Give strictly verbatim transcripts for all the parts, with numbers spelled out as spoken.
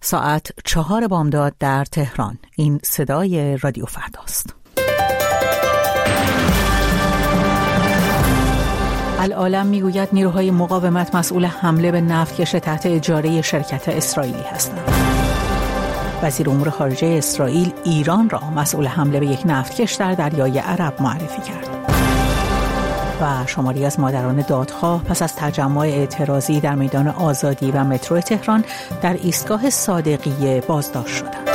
ساعت چهار بامداد در تهران. این صدای رادیو فرداست. العالم میگوید نیروهای مقاومت مسئول حمله به نفتکش تحت اجاره شرکت اسرائیلی هستند. وزیر امور خارجه اسرائیل ایران را مسئول حمله به یک نفتکش در دریای عرب معرفی کرد. و شماری از مادران دادخواه پس از تجمع اعتراضی در میدان آزادی و مترو تهران در ایستگاه صادقیه بازداشت شدند.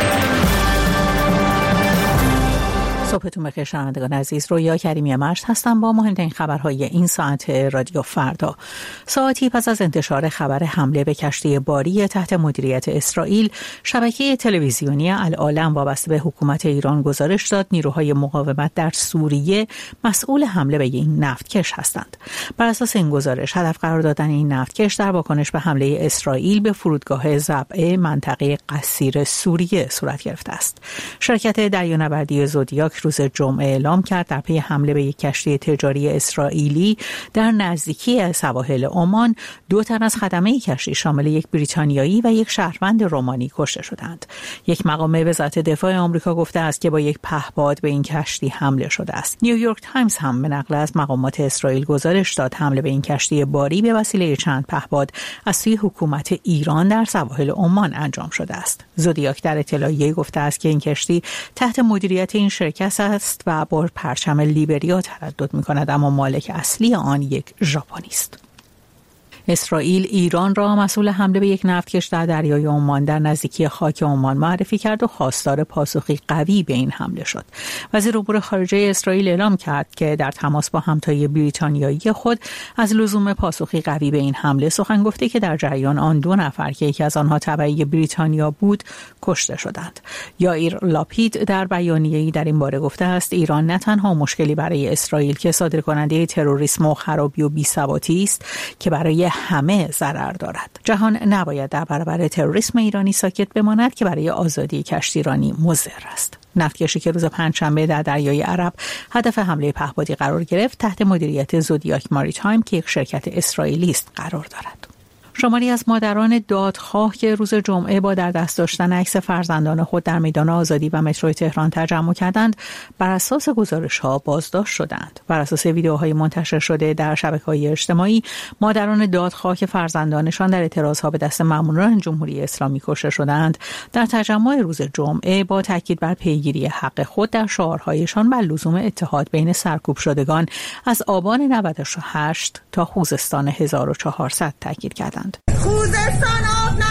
صبحتون بخیر شنوندگان عزیز، رویا کریمی مشت هستم با مهمترین خبرهای این ساعت رادیو فردا. ساعتی پس از انتشار خبر حمله به کشتی باری تحت مدیریت اسرائیل، شبکه تلویزیونی العالم وابسته به حکومت ایران گزارش داد نیروهای مقاومت در سوریه مسئول حمله به این نفتکش هستند. بر اساس این گزارش هدف قرار دادن این نفتکش در واکنش به حمله اسرائیل به فرودگاه ضبعه منطقه قصیر سوریه صورت گرفته است. شرکت دریانوردی زودیاک روز جمعه اعلام کرد در پی حمله به یک کشتی تجاری اسرائیلی در نزدیکی سواحل عمان دو تن از خدمه کشتی شامل یک بریتانیایی و یک شهروند رومانی کشته شدند. یک مقام وزارت دفاع آمریکا گفته است که با یک پهپاد به این کشتی حمله شده است. نیویورک تایمز هم به نقل از مقامات اسرائیل گزارش داد حمله به این کشتی باری به وسیله چند پهپاد از سوی حکومت ایران در سواحل عمان انجام شده است. زودیاک در اطلاعیه گفته است که این کشتی تحت مدیریت این شرکت است و با پرچم لیبریا تردد می‌کند، اما مالک اصلی آن یک ژاپنی است. اسرائیل ایران را مسئول حمله به یک نفتکش در دریای عمان در نزدیکی خاک عمان معرفی کرد و خواستار پاسخی قوی به این حمله شد. وزیر امور خارجه اسرائیل اعلام کرد که در تماس با همتای بریتانیایی خود از لزوم پاسخی قوی به این حمله سخن گفته که در جریان آن دو نفر که یکی از آنها تبعی بریتانیا بود کشته شدند. یائیر لاپید در بیانیه‌ای در این باره گفته است ایران نه تنها مشکلی برای اسرائیل که صادرکننده تروریسم و خرابی و بی‌ثباتی است که برای همه ضرر دارد. جهان نباید در برابر تروریسم ایرانی ساکت بماند که برای آزادی کشتیرانی مضر است. نفتکشی که روز پنجشنبه در دریای عرب هدف حمله پهپادی قرار گرفت تحت مدیریت زودیاک ماریتایم که یک شرکت اسرائیلی است قرار دارد. شماری از مادران دادخواه که روز جمعه با در دست داشتن عکس فرزندان خود در میدان آزادی و مترو تهران تجمع کردند، بر اساس گزارش‌ها بازداشت شدند. بر اساس ویدیوهای منتشر شده در شبکه‌های اجتماعی، مادران دادخواه که فرزندانشان در اعتراضها به دست ماموران جمهوری اسلامی کشته شدند، در تجمع روز جمعه با تاکید بر پیگیری حق خود در شعارهایشان بر لزوم اتحاد بین سرکوب شدگان از آبان نود و هشت تا خوزستان هزار و چهارصد تاکید کردند. خوزستان